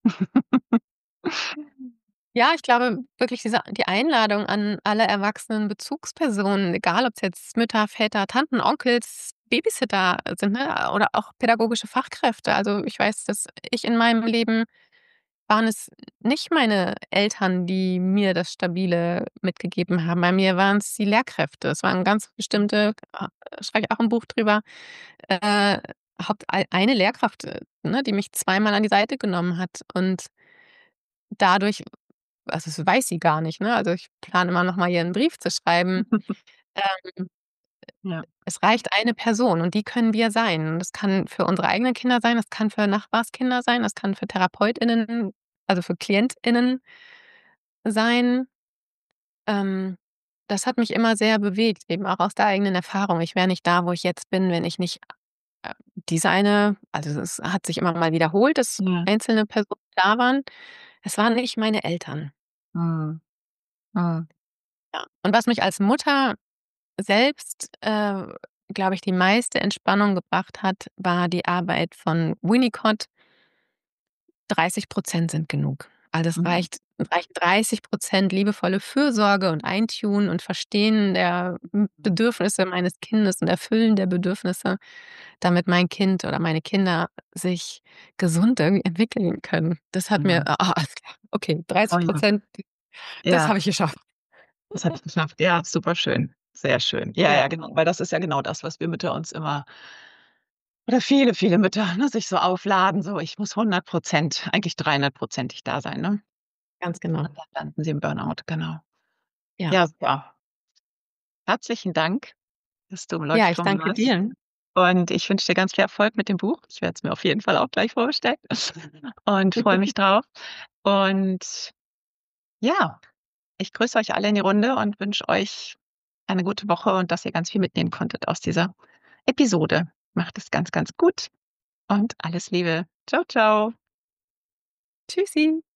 Ja, ich glaube wirklich diese die Einladung an alle erwachsenen Bezugspersonen, egal ob's jetzt Mütter, Väter, Tanten, Onkels, Babysitter sind, ne, oder auch pädagogische Fachkräfte. Also, ich weiß, dass ich in meinem Leben waren es nicht meine Eltern, die mir das Stabile mitgegeben haben. Bei mir waren's die Lehrkräfte. Es waren ganz bestimmte äh, schreibe ich auch im Buch drüber, äh, haupt ei eine Lehrkraft, äh, ne, die mich zweimal an die Seite genommen hat und dadurch also, das weiß sie gar nicht, ne? Also, ich plane immer noch mal ihr 'n Brief zu schreiben. Ähm, Ja. es reicht eine Person und die können wir sein. Und das kann für unsere eigenen Kinder sein, das kann für Nachbarskinder sein, das kann für TherapeutInnen, also, für KlientInnen sein. Ähm, das hat mich immer sehr bewegt, eben auch aus der eigenen Erfahrung. Ich wäre nicht da, wo ich jetzt bin, wenn ich nicht, äh, diese eine also, es hat sich immer mal wiederholt, dass Ja. einzelne Personen da waren. Es waren nicht meine Eltern. Mhm. Mhm. Ja. Und was mich als Mutter selbst, äh, glaube ich, die meiste Entspannung gebracht hat, war die Arbeit von Winnicott. dreißig Prozent sind genug. Also, es Mhm. reicht reicht dreißig Prozent liebevolle Fürsorge und Eintun und Verstehen der, hm, Bedürfnisse meines Kindes und Erfüllen der Bedürfnisse, damit mein Kind oder meine Kinder sich gesund irgendwie entwickeln können. Das hat mir Mhm. ah, alles klar. Okay, Oh dreißig ja. Prozent, das Ja. habe ich geschafft. Das habe ich geschafft. Ja, superschön. Sehr schön. Ja, Ja. ja, genau, weil das ist ja genau das, was wir Mütter uns immer oder viele, viele Mütter, ne, sich so aufladen, so: „Ich muss hundert Prozent, eigentlich dreihundertprozentig da sein“, ne? Ganz genau. Und dann landen sie im Burnout, genau. Ja. Ja, super. Herzlichen Dank, dass du im Ja, ich Leuchtturm danke warst. dir. Und ich wünsche dir ganz viel Erfolg mit dem Buch. Ich werde es mir auf jeden Fall auch gleich vorbestellen und freue mich drauf. Und ja, ich grüße euch alle in die Runde und wünsche euch eine gute Woche und dass ihr ganz viel mitnehmen konntet aus dieser Episode. Macht es ganz, ganz gut und alles Liebe. Tschau, tschau. Tschüssi.